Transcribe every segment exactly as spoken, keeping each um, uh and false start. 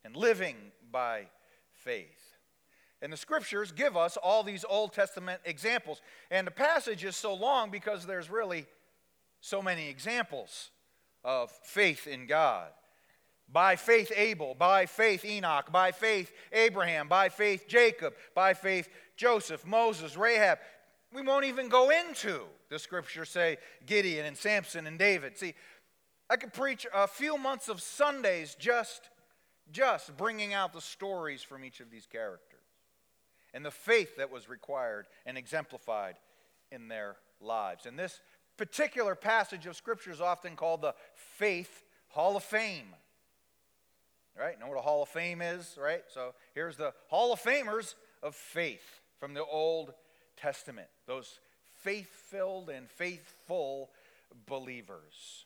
and living by faith. And the scriptures give us all these Old Testament examples. And the passage is so long because there's really so many examples of faith in God. By faith Abel, by faith Enoch, by faith Abraham, by faith Jacob, by faith Joseph, Moses, Rahab. We won't even go into, the scriptures say, Gideon and Samson and David. See, I could preach a few months of Sundays just, just bringing out the stories from each of these characters and the faith that was required and exemplified in their lives. And this particular passage of Scripture is often called the Faith Hall of Fame. Right? Know what a Hall of Fame is, right? So here's the Hall of Famers of faith from the Old Testament. Those faith-filled and faithful believers.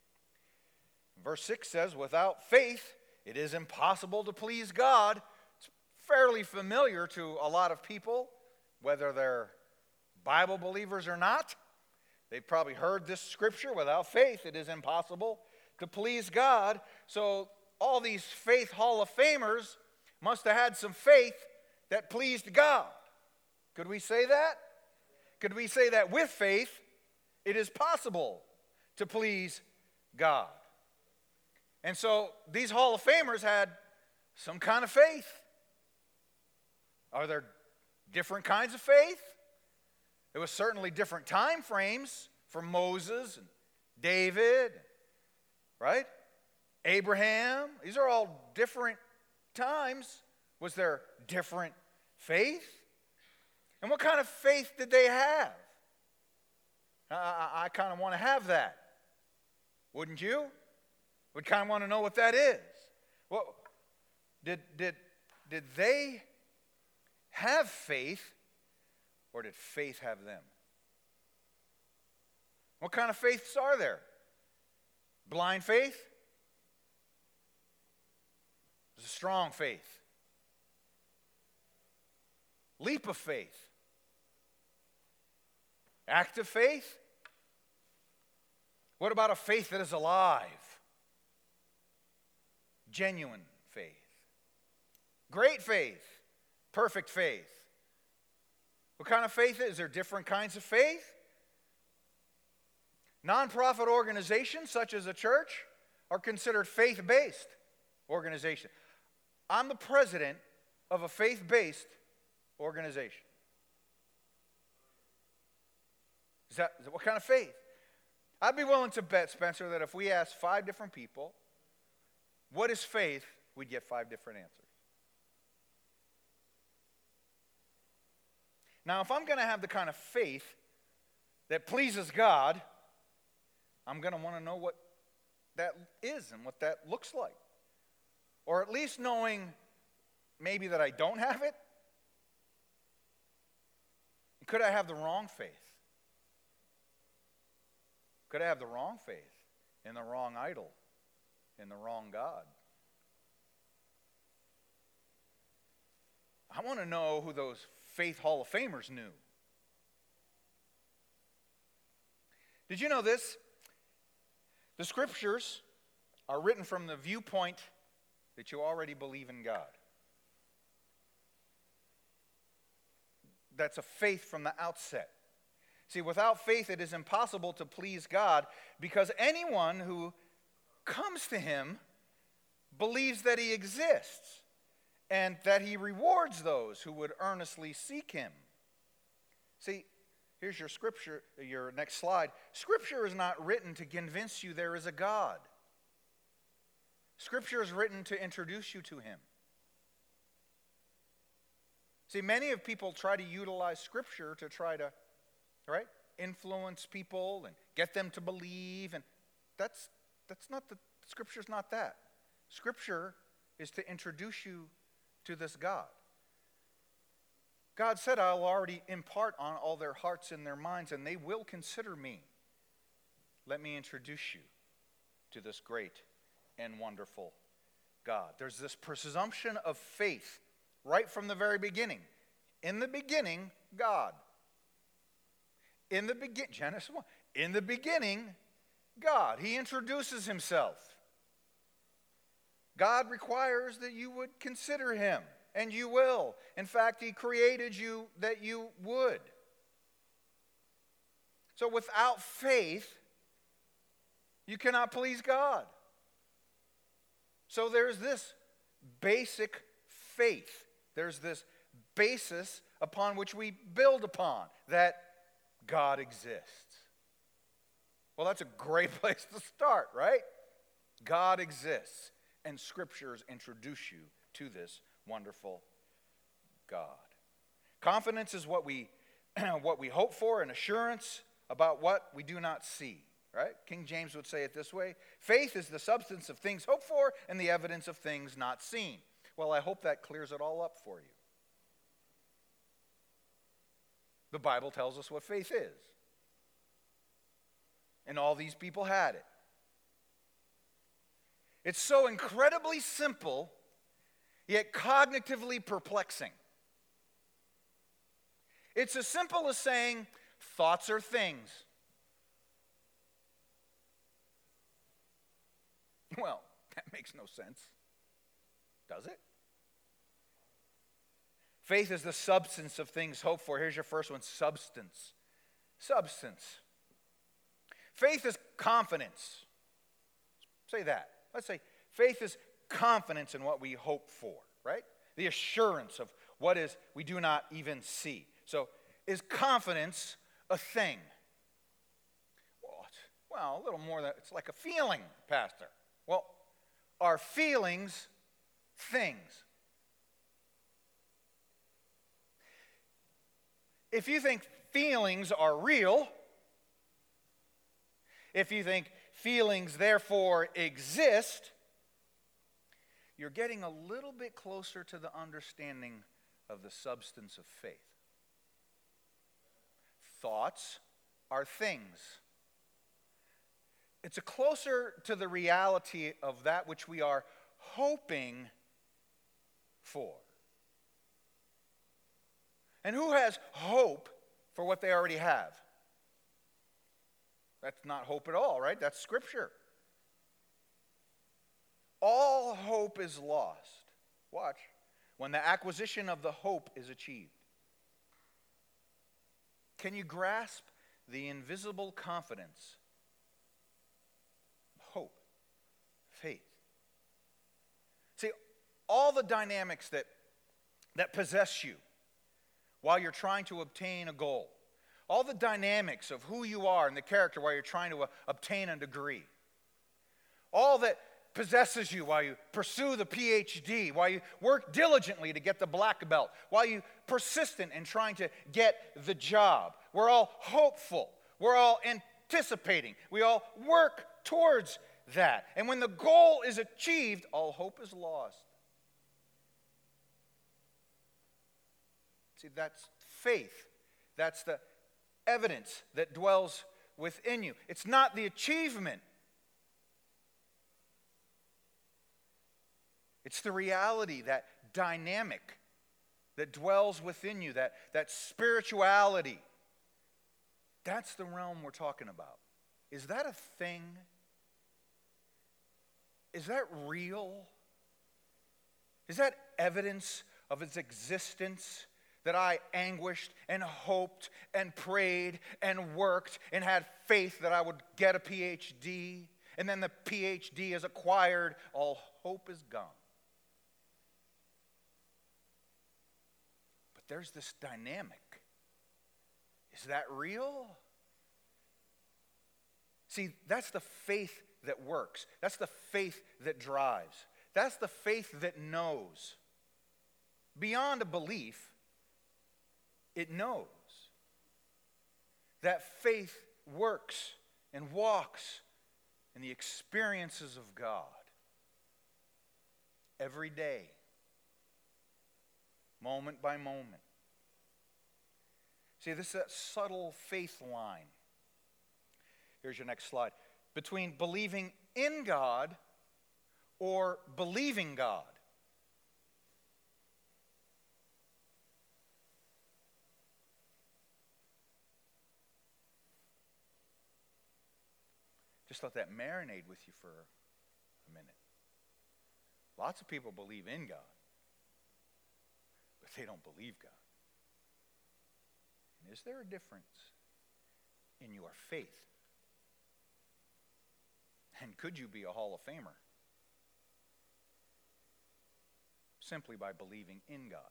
Verse six says, without faith, it is impossible to please God. It's fairly familiar to a lot of people, whether they're Bible believers or not. They've probably heard this scripture, without faith, it is impossible to please God. So all these faith Hall of Famers must have had some faith that pleased God. Could we say that? Could we say that with faith, it is possible to please God? And so these Hall of Famers had some kind of faith. Are there different kinds of faith? There was certainly different time frames for Moses and David, right? Abraham. These are all different times. Was there different faith? And what kind of faith did they have? I, I, I kind of want to have that. Wouldn't you? Would kind of want to know what that is. Well, did, did, did they have faith, or did faith have them? What kind of faiths are there? Blind faith? There's a strong faith. Leap of faith. Active faith? What about a faith that is alive? Genuine faith. Great faith. Perfect faith. What kind of faith is there? Different kinds of faith? Nonprofit organizations such as a church are considered faith-based organizations. I'm the president of a faith-based organization. Is that, is that what kind of faith? I'd be willing to bet, Spencer, that if we asked five different people, what is faith, we'd get five different answers. Now, if I'm going to have the kind of faith that pleases God, I'm going to want to know what that is and what that looks like. Or at least knowing maybe that I don't have it. Could I have the wrong faith? Could I have the wrong faith in the wrong idol, in the wrong God? I want to know who those Faith Hall of Famers knew. Did you know this? The scriptures are written from the viewpoint that you already believe in God. That's a faith from the outset. See, without faith it is impossible to please God, because anyone who comes to him believes that he exists and that he rewards those who would earnestly seek him. See, here's your scripture, your next slide. Scripture is not written to convince you there is a God. Scripture is written to introduce you to him. See, many of people try to utilize Scripture to try to, right, influence people and get them to believe, and that's that's not the Scripture's not that. Scripture is to introduce you to this God. God said, I'll already impart on all their hearts and their minds, and they will consider me. Let me introduce you to this great and wonderful God. There's this presumption of faith right from the very beginning. In the beginning, God. In the beginning, Genesis one. In the beginning, God. He introduces himself. God requires that you would consider him, and you will. In fact, he created you that you would. So without faith, you cannot please God. So there's this basic faith. There's this basis upon which we build upon, that God exists. Well, that's a great place to start, right? God exists, and scriptures introduce you to this wonderful God. Confidence is what we what we hope for, and assurance about what we do not see, right? King James would say it this way: faith is the substance of things hoped for and the evidence of things not seen. Well, I hope that clears it all up for you. The Bible tells us what faith is. And all these people had it. It's so incredibly simple, yet cognitively perplexing. It's as simple as saying, thoughts are things. Well, that makes no sense, does it? Faith is the substance of things hoped for. Here's your first one: substance. Substance. Faith is confidence. Say that. Let's say faith is confidence in what we hope for, right? The assurance of what is we do not even see. So, is confidence a thing? Well, well, a little more than, it's like a feeling, Pastor. Well, are feelings things? If you think feelings are real, if you think feelings therefore exist, you're getting a little bit closer to the understanding of the substance of faith. Thoughts are things. It's a closer to the reality of that which we are hoping for. And who has hope for what they already have? That's not hope at all, right? That's Scripture. All hope is lost. Watch. When the acquisition of the hope is achieved. Can you grasp the invisible confidence? Hope. Faith. See, all the dynamics that, that possess you while you're trying to obtain a goal, all the dynamics of who you are and the character while you're trying to uh, obtain a degree, all that possesses you while you pursue the P H D, while you work diligently to get the black belt, while you persistent in trying to get the job. We're all hopeful. We're all anticipating. We all work towards that. And when the goal is achieved, all hope is lost. See, that's faith. That's the evidence that dwells within you. It's not the achievement. It's the reality, that dynamic that dwells within you, that, that spirituality. That's the realm we're talking about. Is that a thing? Is that real? Is that evidence of its existence? That I anguished and hoped and prayed and worked and had faith that I would get a P H D, and then the P H D is acquired, all hope is gone. But there's this dynamic. Is that real? See, that's the faith that works. That's the faith that drives. That's the faith that knows. Beyond a belief, it knows. That faith works and walks in the experiences of God every day, moment by moment. See, this is that subtle faith line. Here's your next slide. Between believing in God or believing God. Just let that marinate with you for a minute. Lots of people believe in God, but they don't believe God. And is there a difference in your faith? And could you be a Hall of Famer simply by believing in God?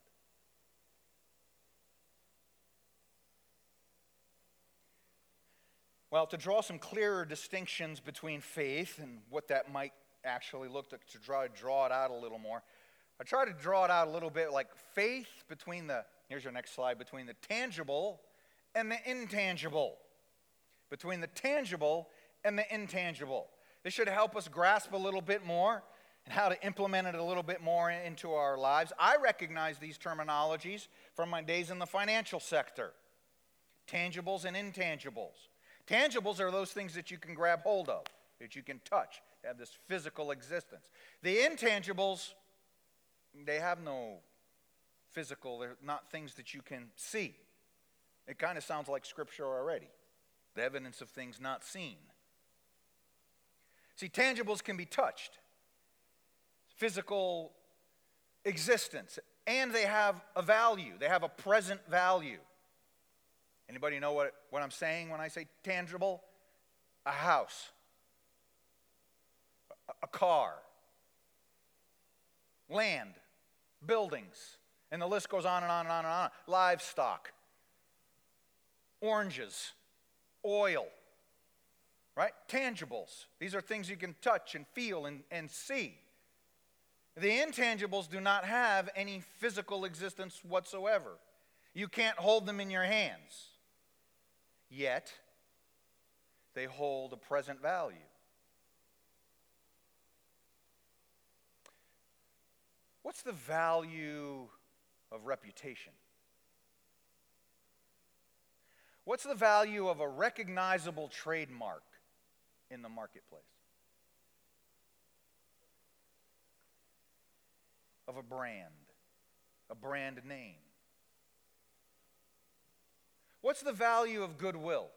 Well, to draw some clearer distinctions between faith and what that might actually look like, to draw, draw it out a little more, I try to draw it out a little bit like faith between the, here's your next slide, between the tangible and the intangible. Between the tangible and the intangible. This should help us grasp a little bit more and how to implement it a little bit more into our lives. I recognize these terminologies from my days in the financial sector. Tangibles and intangibles. Tangibles are those things that you can grab hold of, that you can touch, they have this physical existence. The intangibles, they have no physical, they're not things that you can see. It kind of sounds like Scripture already. The evidence of things not seen. See, tangibles can be touched. Physical existence. And they have a value. They have a present value. Anybody know what, what I'm saying when I say tangible? A house. A, a car. Land. Buildings. And the list goes on and on and on and on. Livestock. Oranges. Oil. Right? Tangibles. These are things you can touch and feel and, and see. The intangibles do not have any physical existence whatsoever. You can't hold them in your hands. Yet, they hold a present value. What's the value of reputation? What's the value of a recognizable trademark in the marketplace? Of a brand, a brand name. What's the value of goodwill?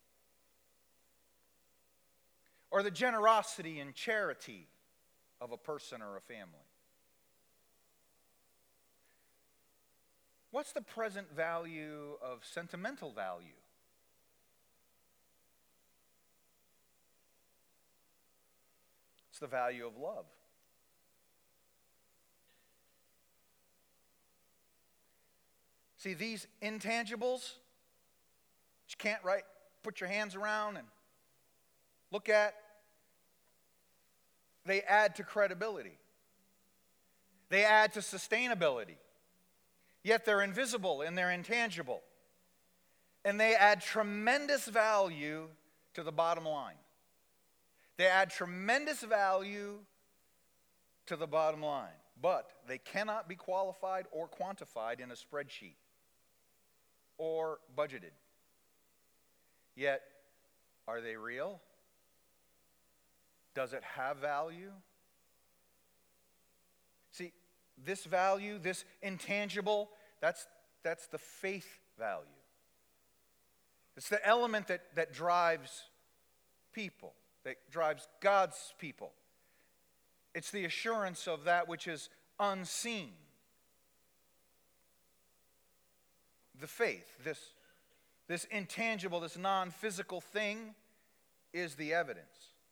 Or the generosity and charity of a person or a family? What's the present value of sentimental value? It's the value of love. See, these intangibles, you can't right, put your hands around and look at, they add to credibility. They add to sustainability. Yet they're invisible and they're intangible. And they add tremendous value to the bottom line. They add tremendous value to the bottom line. But they cannot be qualified or quantified in a spreadsheet or budgeted. Yet, are they real? Does it have value? See, this value, this intangible, that's, that's the faith value. It's the element that, that drives people, that drives God's people. It's the assurance of that which is unseen. The faith, this, this intangible, this non-physical thing, is the evidence.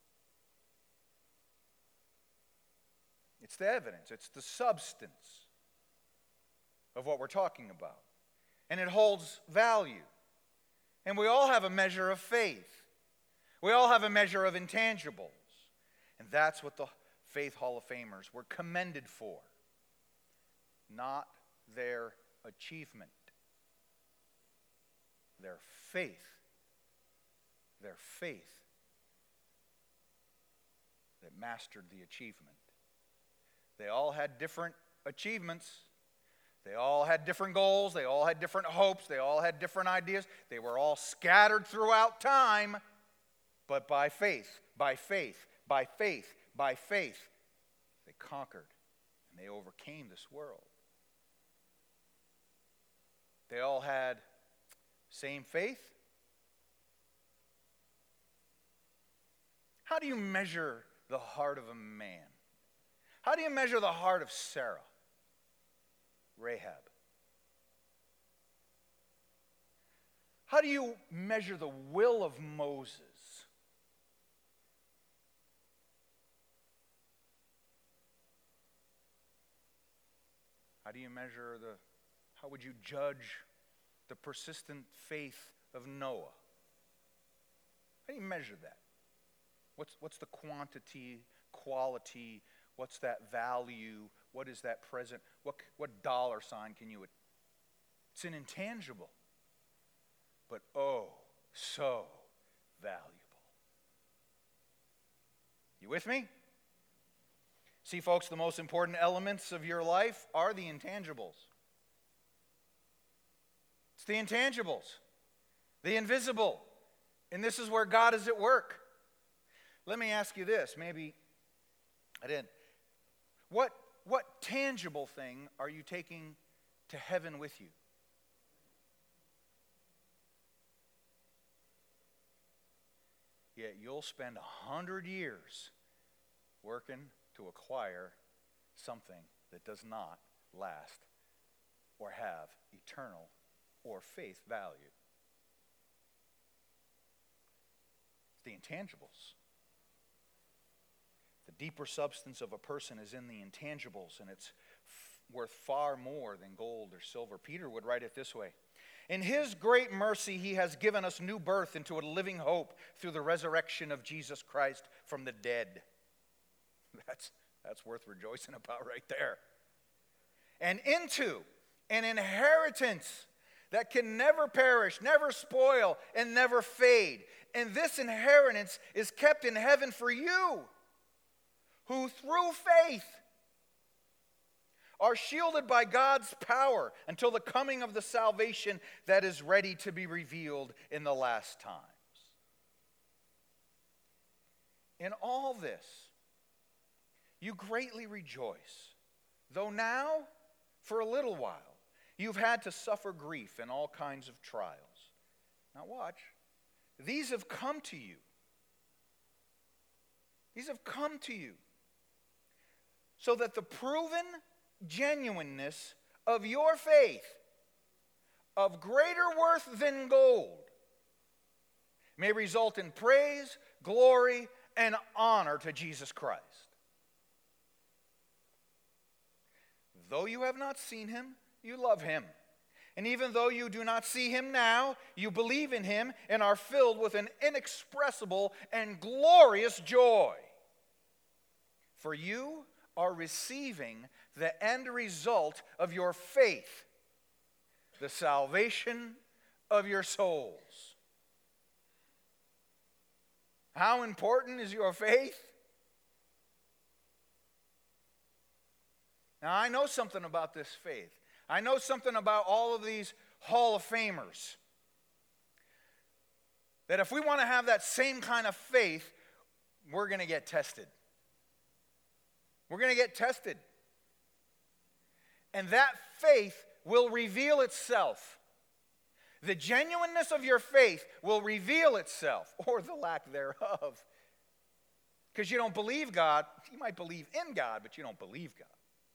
It's the evidence. It's the substance of what we're talking about. And it holds value. And we all have a measure of faith. We all have a measure of intangibles. And that's what the Faith Hall of Famers were commended for. Not their achievement. Their faith. Their faith that mastered the achievement. They all had different achievements. They all had different goals. They all had different hopes. They all had different ideas. They were all scattered throughout time. But by faith, by faith, by faith, by faith, they conquered and they overcame this world. They all had same faith. How do you measure the heart of a man? How do you measure the heart of Sarah? Rahab. How do you measure the will of Moses? How do you measure the, how would you judge the persistent faith of Noah? How do you measure that? What's, what's the quantity, quality, what's that value? What is that present? What, what dollar sign can you, it's an intangible, but oh, so valuable. You with me? See, folks, the most important elements of your life are the intangibles. It's the intangibles, the invisible. And this is where God is at work. Let me ask you this. Maybe I didn't. What, what tangible thing are you taking to heaven with you? Yet you'll spend a hundred years working to acquire something that does not last or have eternal or faith value. It's the intangibles. The deeper substance of a person is in the intangibles, and it's f- worth far more than gold or silver. Peter would write it this way: in his great mercy, he has given us new birth into a living hope through the resurrection of Jesus Christ from the dead. That's, that's worth rejoicing about right there. And into an inheritance that can never perish, never spoil, and never fade. And this inheritance is kept in heaven for you, who through faith are shielded by God's power until the coming of the salvation that is ready to be revealed in the last times. In all this, you greatly rejoice, though now, for a little while, you've had to suffer grief in all kinds of trials. Now watch. These have come to you. These have come to you so that the proven genuineness of your faith, of greater worth than gold, may result in praise, glory, and honor to Jesus Christ. Though you have not seen him, you love him. And even though you do not see him now, you believe in him and are filled with an inexpressible and glorious joy. For you are receiving the end result of your faith, the salvation of your souls. How important is your faith? Now, I know something about this faith. I know something about all of these Hall of Famers. That if we want to have that same kind of faith, we're going to get tested. We're going to get tested. And that faith will reveal itself. The genuineness of your faith will reveal itself, or the lack thereof. Because you don't believe God. You might believe in God, but you don't believe God.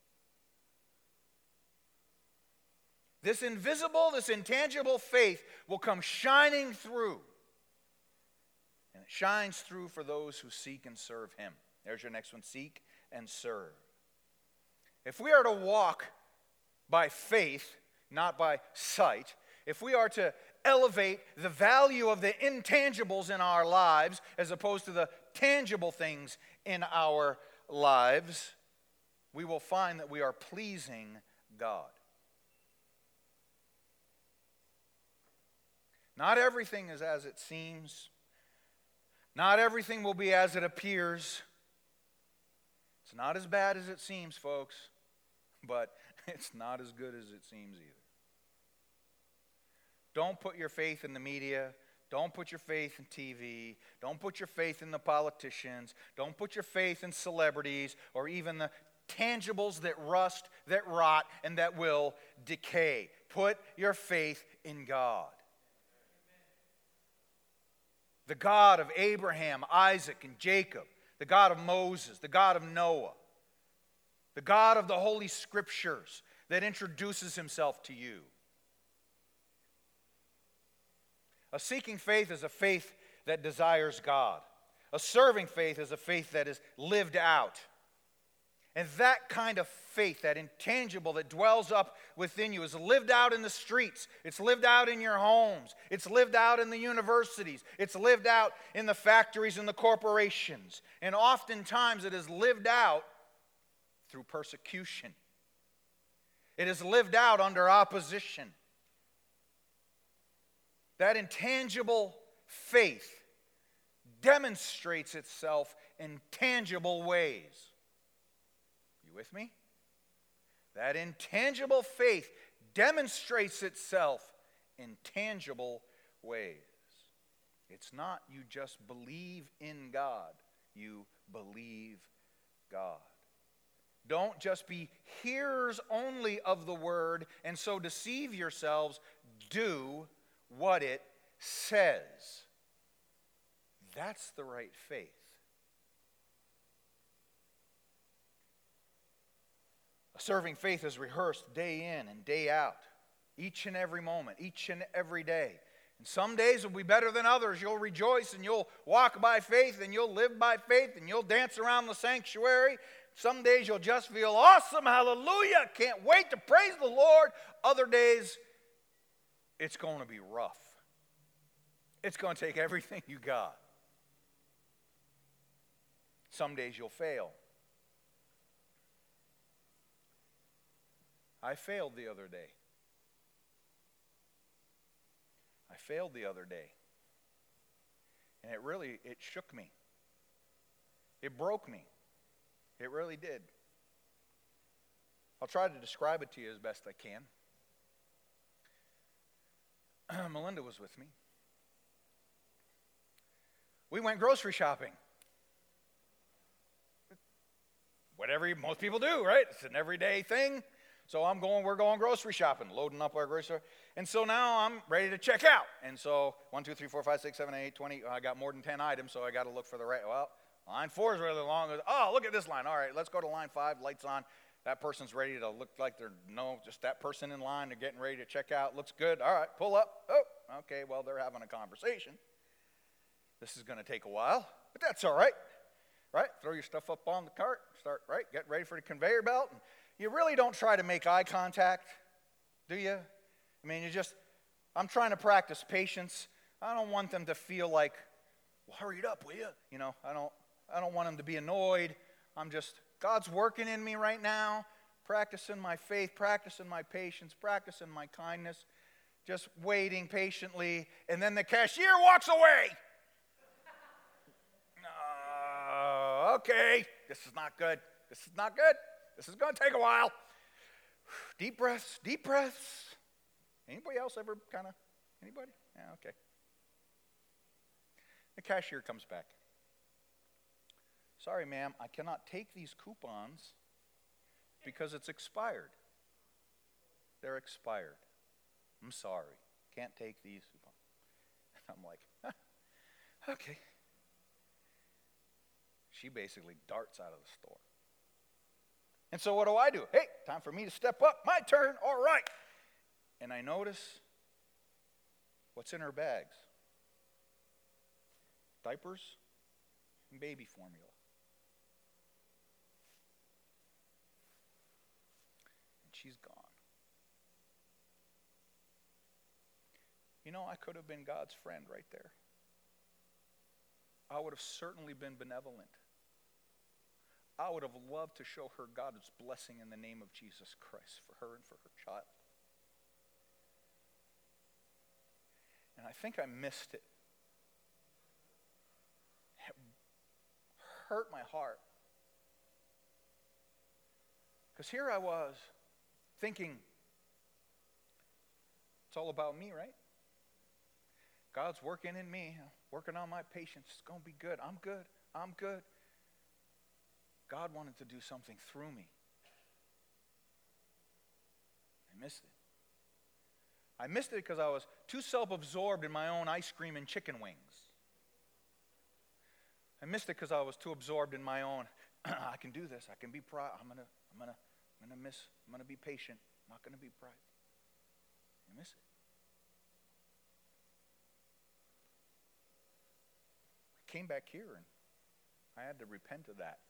This invisible, this intangible faith will come shining through. And it shines through for those who seek and serve him. There's your next one, seek and serve. If we are to walk by faith, not by sight, if we are to elevate the value of the intangibles in our lives as opposed to the tangible things in our lives, we will find that we are pleasing God. Not everything is as it seems. Not everything will be as it appears. It's not as bad as it seems, folks, but it's not as good as it seems either. Don't put your faith in the media. Don't put your faith in T V. Don't put your faith in the politicians. Don't put your faith in celebrities or even the tangibles that rust, that rot, and that will decay. Put your faith in God. The God of Abraham, Isaac, and Jacob. The God of Moses. The God of Noah. The God of the Holy Scriptures that introduces himself to you. A seeking faith is a faith that desires God. A serving faith is a faith that is lived out. And that kind of faith, that intangible that dwells up within you, is lived out in the streets. It's lived out in your homes. It's lived out in the universities. It's lived out in the factories and the corporations. And oftentimes it is lived out through persecution. It is lived out under opposition. That intangible faith demonstrates itself in tangible ways. With me? That intangible faith demonstrates itself in tangible ways. It's not you just believe in God, you believe God. Don't just be hearers only of the word and so deceive yourselves. Do what it says. That's the right faith. A serving faith is rehearsed day in and day out, each and every moment, each and every day. And some days will be better than others. You'll rejoice and you'll walk by faith and you'll live by faith and you'll dance around the sanctuary. Some days you'll just feel awesome, hallelujah, can't wait to praise the Lord. Other days, it's going to be rough. It's going to take everything you got. Some days you'll fail. I failed the other day. I failed the other day. And it really, it shook me. It broke me. It really did. I'll try to describe it to you as best I can. Melinda was with me. We went grocery shopping. Whatever most people do, right? It's an everyday thing. So I'm going, we're going grocery shopping, loading up our grocery store. And so now I'm ready to check out. And so one, two, three, four, five, six, seven, eight, twenty. I got more than ten items, so I got to look for the right. Well, line four is really long. Oh, look at this line. All right, let's go to line five. Lights on. That person's ready to look like they're, no, just that person in line. They're getting ready to check out. Looks good. All right, pull up. Oh, okay, well, they're having a conversation. This is going to take a while, but that's all right. Right? Throw your stuff up on the cart. Start, right? Get ready for the conveyor belt. And you really don't try to make eye contact, do you? I mean, you just, I'm trying to practice patience. I don't want them to feel like, well, hurry it up, will you? You know, I don't, I don't want them to be annoyed. I'm just, God's working in me right now, practicing my faith, practicing my patience, practicing my kindness, just waiting patiently, and then the cashier walks away. uh, okay, this is not good. This is not good. This is going to take a while. Deep breaths, deep breaths. Anybody else ever kind of, anybody? Yeah, okay. The cashier comes back. Sorry, ma'am, I cannot take these coupons because it's expired. They're expired. I'm sorry. Can't take these coupons. I'm like, huh, okay. She basically darts out of the store. And so what do I do? Hey, time for me to step up. My turn. All right. And I notice what's in her bags. Diapers and baby formula. And she's gone. You know, I could have been God's friend right there. I would have certainly been benevolent. I would have loved to show her God's blessing in the name of Jesus Christ for her and for her child. And I think I missed it. It hurt my heart. Because here I was thinking, it's all about me, right? God's working in me, working on my patience. It's going to be good. I'm good. I'm good. God wanted to do something through me. I missed it. I missed it because I was too self-absorbed in my own ice cream and chicken wings. I missed it because I was too absorbed in my own, I can do this, I can be proud, I'm gonna, I'm going to I'm going to miss, I'm going to be patient. I'm not going to be prideful. You miss it. I came back here and I had to repent of that.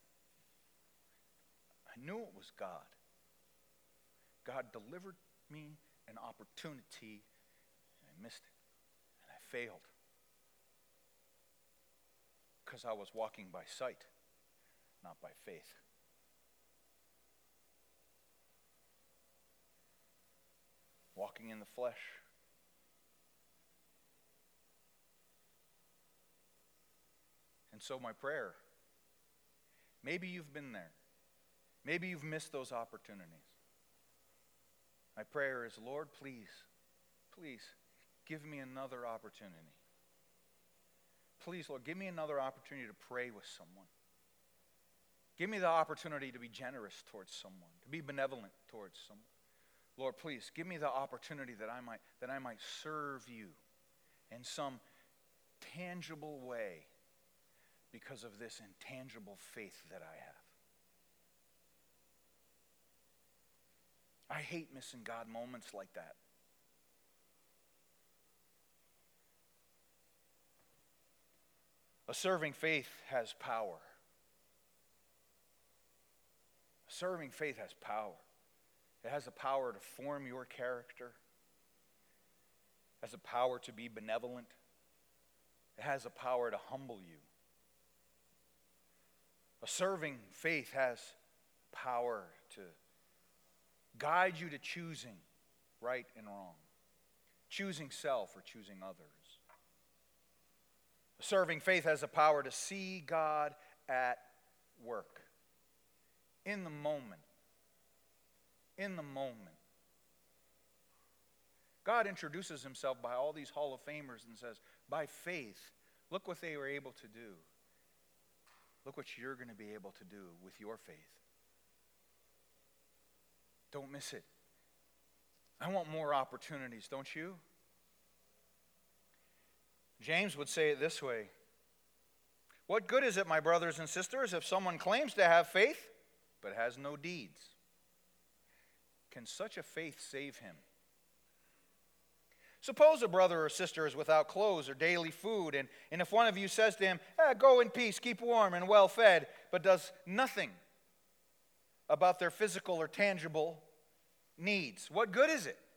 I knew it was God. God delivered me an opportunity, and I missed it, and I failed. Because I was walking by sight, not by faith. Walking in the flesh. And so my prayer, maybe you've been there. Maybe you've missed those opportunities. My prayer is, Lord, please, please, give me another opportunity. Please, Lord, give me another opportunity to pray with someone. Give me the opportunity to be generous towards someone, to be benevolent towards someone. Lord, please, give me the opportunity that I might, that I might serve you in some tangible way because of this intangible faith that I have. I hate missing God moments like that. A serving faith has power. A serving faith has power. It has the power to form your character. It has the power to be benevolent. It has the power to humble you. A serving faith has power to guide you to choosing right and wrong, choosing self or choosing others. A serving faith has the power to see God at work, in the moment, in the moment. God introduces himself by all these Hall of Famers and says, by faith, look what they were able to do. Look what you're going to be able to do with your faith. Don't miss it. I want more opportunities, don't you? James would say it this way. What good is it, my brothers and sisters, if someone claims to have faith but has no deeds? Can such a faith save him? Suppose a brother or sister is without clothes or daily food, and, and if one of you says to him, eh, go in peace, keep warm and well fed, but does nothing about their physical or tangible needs, what good is it?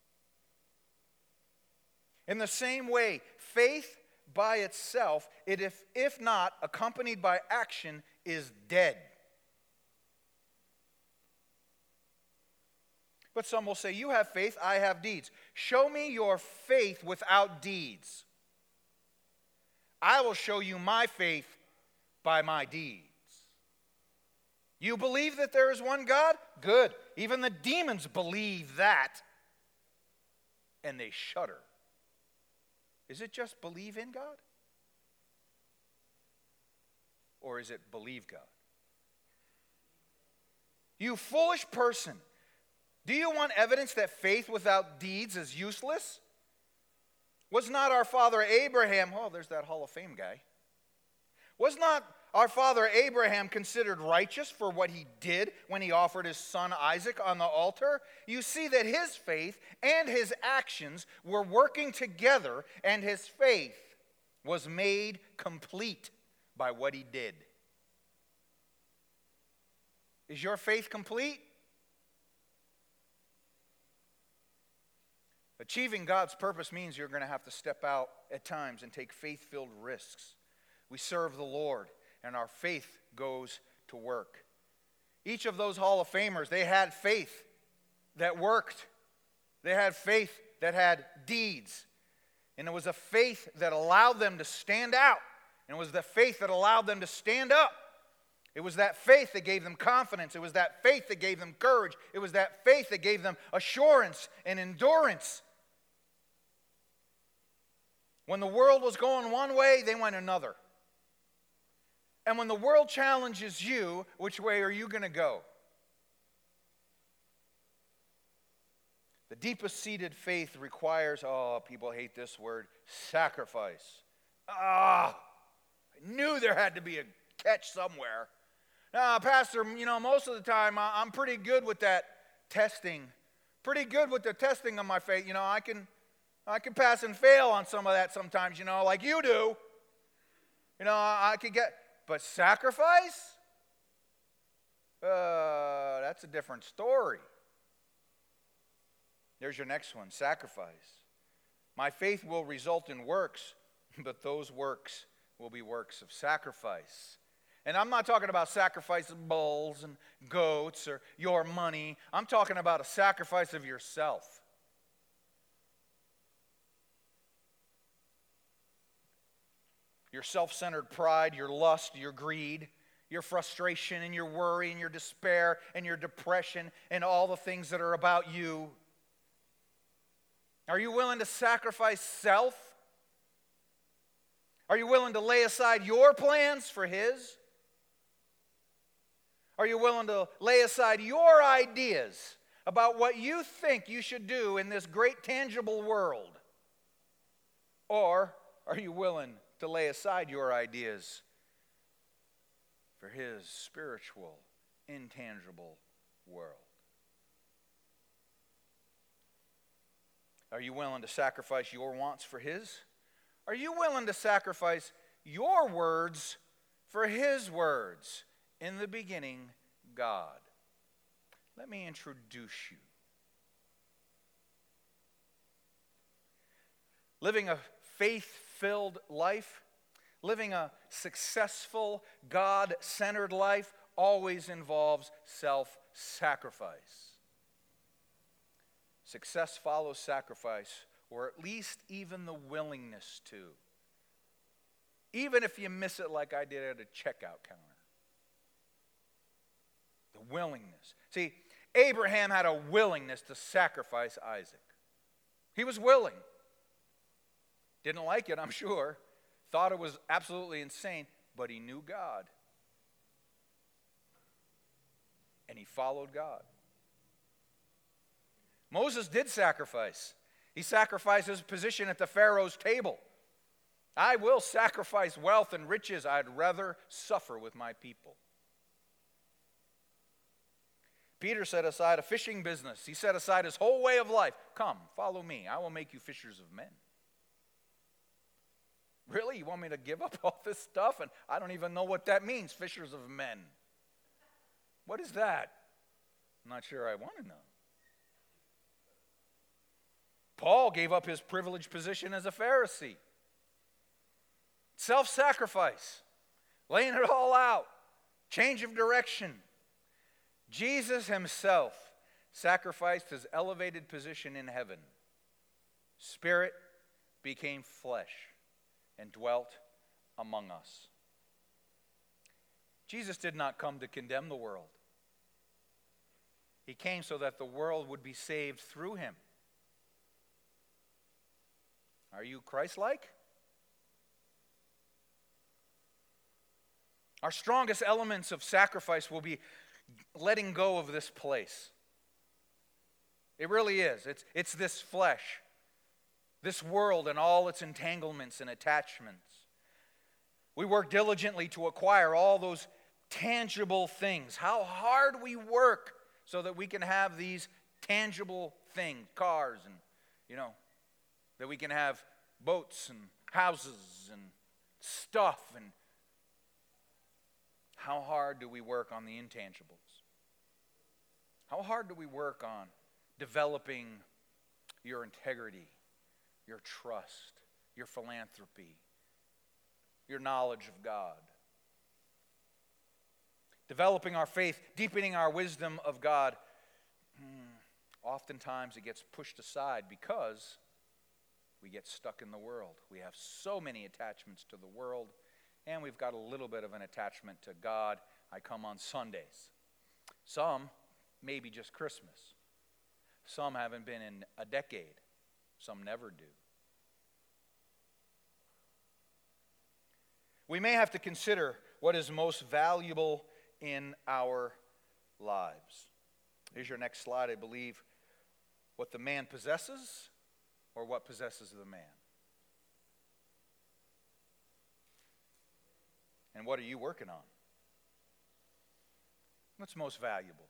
In the same way, faith by itself, it if, if not accompanied by action, is dead. But some will say, you have faith, I have deeds. Show me your faith without deeds. I will show you my faith by my deeds. You believe that there is one God? Good. Even the demons believe that, and they shudder. Is it just believe in God? Or is it believe God? You foolish person, do you want evidence that faith without deeds is useless? Was not our father Abraham, oh, there's that Hall of Fame guy. Was not our father Abraham considered righteous for what he did when he offered his son Isaac on the altar? You see that his faith and his actions were working together, and his faith was made complete by what he did. Is your faith complete? Achieving God's purpose means you're going to have to step out at times and take faith-filled risks. We serve the Lord, and our faith goes to work. Each of those Hall of Famers, they had faith that worked. They had faith that had deeds. And it was a faith that allowed them to stand out. And it was the faith that allowed them to stand up. It was that faith that gave them confidence. It was that faith that gave them courage. It was that faith that gave them assurance and endurance. When the world was going one way, they went another. And when the world challenges you, which way are you going to go? The deepest seated faith requires, oh, people hate this word, sacrifice. Ah, I knew there had to be a catch somewhere. Now, Pastor, you know, most of the time I'm pretty good with that testing. Pretty good with the testing of my faith. You know, I can, I can pass and fail on some of that sometimes, you know, like you do. You know, I, I could get, but sacrifice? Uh, that's a different story. There's your next one, sacrifice. My faith will result in works, but those works will be works of sacrifice. And I'm not talking about sacrifice of bulls and goats or your money. I'm talking about a sacrifice of yourself. Your self-centered pride, your lust, your greed, your frustration and your worry and your despair and your depression and all the things that are about you. Are you willing to sacrifice self? Are you willing to lay aside your plans for His? Are you willing to lay aside your ideas about what you think you should do in this great tangible world? Or are you willing to lay aside your ideas for His spiritual, intangible world? Are you willing to sacrifice your wants for His? Are you willing to sacrifice your words for His words? In the beginning, God. Let me introduce you. Living a faith-filled life, living a successful, God-centered life always involves self-sacrifice. Success follows sacrifice, or at least even the willingness to. Even if you miss it like I did at a checkout counter. The willingness. See, Abraham had a willingness to sacrifice Isaac. He was willing. Didn't like it, I'm sure. Thought it was absolutely insane, but he knew God. And he followed God. Moses did sacrifice. He sacrificed his position at the Pharaoh's table. I will sacrifice wealth and riches. I'd rather suffer with my people. Peter set aside a fishing business. He set aside his whole way of life. Come, follow me. I will make you fishers of men. Really? You want me to give up all this stuff? And I don't even know what that means, fishers of men. What is that? I'm not sure I want to know. Paul gave up his privileged position as a Pharisee. Self-sacrifice. Laying it all out. Change of direction. Jesus himself sacrificed his elevated position in heaven. Spirit became flesh and dwelt among us. Jesus did not come to condemn the world. He came so that the world would be saved through him. Are you Christ-like? Our strongest elements of sacrifice will be letting go of this place. It really is. It's, it's this flesh, this world and all its entanglements and attachments. We work diligently to acquire all those tangible things. How hard we work so that we can have these tangible things, cars and, you know, that we can have boats and houses and stuff. And how hard do we work on the intangibles? How hard do we work on developing your integrity, your trust, your philanthropy, your knowledge of God? Developing our faith, deepening our wisdom of God. Hmm, oftentimes it gets pushed aside because we get stuck in the world. We have so many attachments to the world, and we've got a little bit of an attachment to God. I come on Sundays. Some, maybe just Christmas. Some haven't been in a decade. Some never do. We may have to consider what is most valuable in our lives. Here's your next slide, I believe. What the man possesses or what possesses the man. And what are you working on? What's most valuable?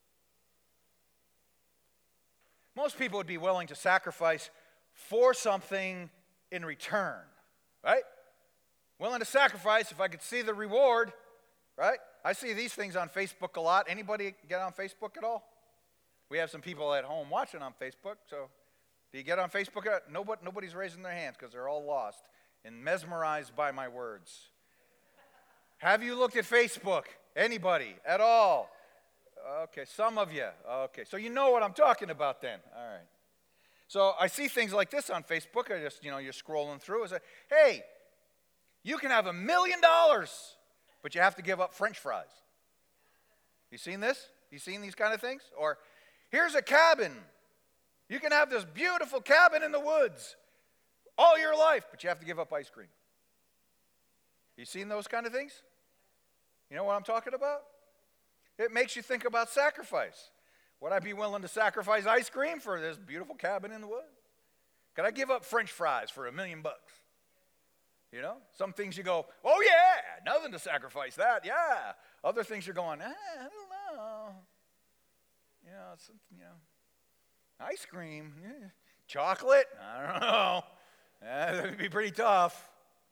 Most people would be willing to sacrifice for something in return, right? Willing to sacrifice if I could see the reward, right? I see these things on Facebook a lot. Anybody get on Facebook at all? We have some people at home watching on Facebook, so do you get on Facebook? Nobody, nobody's raising their hands because they're all lost and mesmerized by my words. Have you looked at Facebook? Anybody at all? Okay, some of you. Okay, so you know what I'm talking about then. All right. So I see things like this on Facebook. I just, you know, you're scrolling through. I say, hey, you can have a million dollars, but you have to give up French fries. You seen this? You seen these kind of things? Or here's a cabin. You can have this beautiful cabin in the woods all your life, but you have to give up ice cream. You seen those kind of things? You know what I'm talking about? It makes you think about sacrifice. Would I be willing to sacrifice ice cream for this beautiful cabin in the woods? Could I give up French fries for a million bucks? You know, some things you go, oh yeah, nothing to sacrifice that, yeah. Other things you're going, ah, I don't know. You know, it's, you know, ice cream, yeah. Chocolate, I don't know. That would be pretty tough.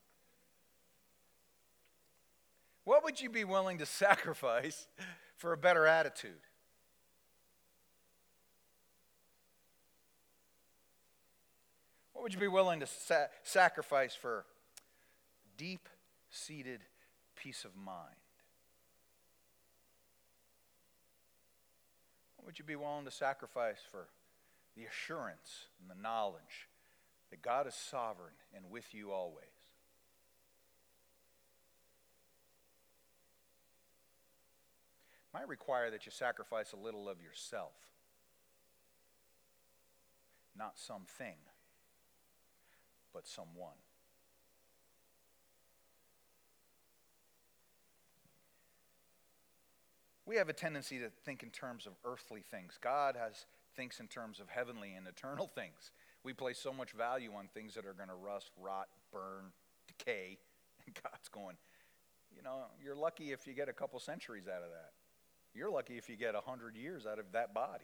What would you be willing to sacrifice for a better attitude? What would you be willing to sa- sacrifice for deep-seated peace of mind? What would you be willing to sacrifice for the assurance and the knowledge that God is sovereign and with you always? Might require that you sacrifice a little of yourself, not something, but someone. We have a tendency to think in terms of earthly things. God has thinks in terms of heavenly and eternal things. We place so much value on things that are going to rust, rot, burn, decay, and God's going, you know, you're lucky if you get a couple centuries out of that. You're lucky if you get a hundred years out of that body.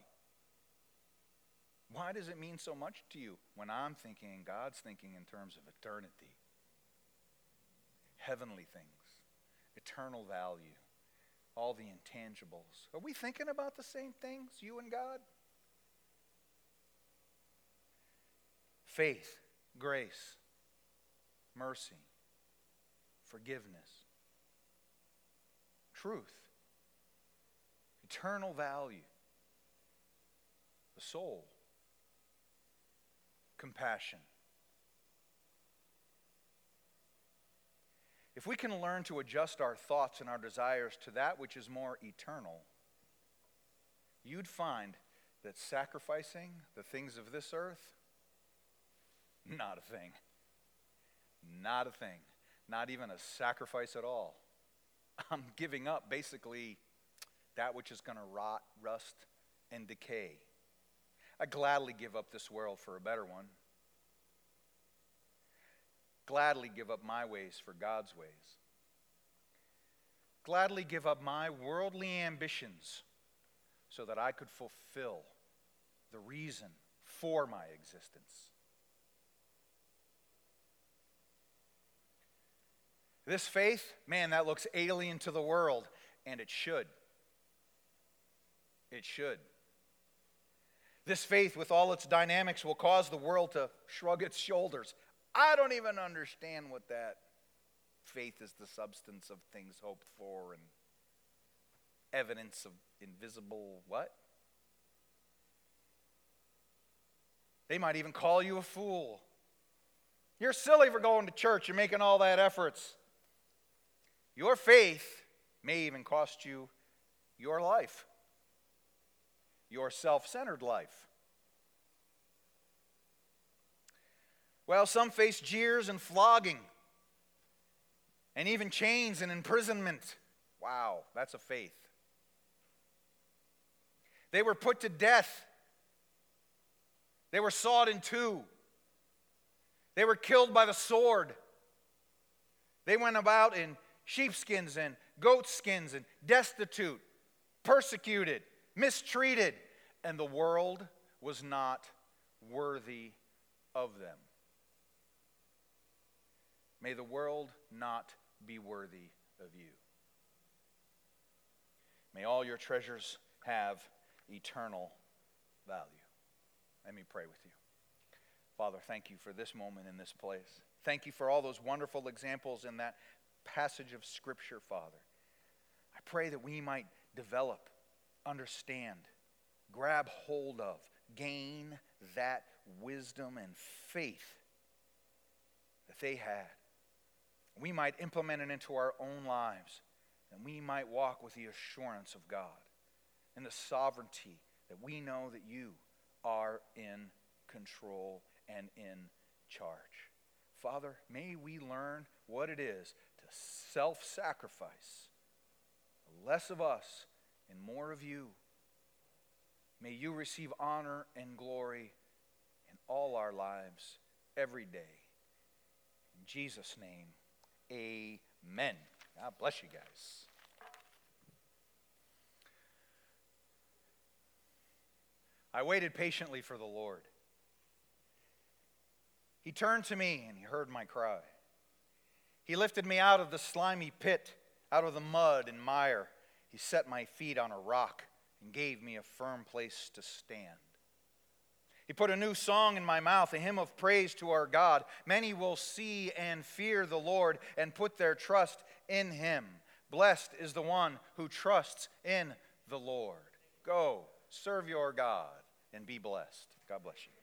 Why does it mean so much to you when I'm thinking and God's thinking in terms of eternity? Heavenly things, eternal value, all the intangibles. Are we thinking about the same things, you and God? Faith, grace, mercy, forgiveness, truth, eternal value, the soul, compassion. If we can learn to adjust our thoughts and our desires to that which is more eternal, you'd find that sacrificing the things of this earth, not a thing. Not a thing. Not even a sacrifice at all. I'm giving up basically that which is going to rot, rust, and decay. I gladly give up this world for a better one. Gladly give up my ways for God's ways. Gladly give up my worldly ambitions so that I could fulfill the reason for my existence. This faith, man, that looks alien to the world, and it should. It should. This faith, with all its dynamics, will cause the world to shrug its shoulders. I don't even understand what that faith is, the substance of things hoped for and evidence of invisible what? They might even call you a fool. You're silly for going to church and making all that efforts. Your faith may even cost you your life. Your self-centered life. Well, some face jeers and flogging, and even chains and imprisonment. Wow, that's a faith. They were put to death. They were sawed in two. They were killed by the sword. They went about in sheepskins and goat skins and destitute, persecuted, mistreated, and the world was not worthy of them. May the world not be worthy of you. May all your treasures have eternal value. Let me pray with you. Father, thank you for this moment in this place. Thank you for all those wonderful examples in that passage of Scripture, Father. I pray that we might develop, understand, grab hold of, gain that wisdom and faith that they had. We might implement it into our own lives, and we might walk with the assurance of God and the sovereignty that we know that you are in control and in charge. Father, may we learn what it is to self-sacrifice. Less of us and more of you. May you receive honor and glory in all our lives every day. In Jesus' name, amen. God bless you guys. I waited patiently for the Lord. He turned to me and he heard my cry. He lifted me out of the slimy pit, out of the mud and mire. He set my feet on a rock and gave me a firm place to stand. He put a new song in my mouth, a hymn of praise to our God. Many will see and fear the Lord and put their trust in him. Blessed is the one who trusts in the Lord. Go, serve your God, and be blessed. God bless you.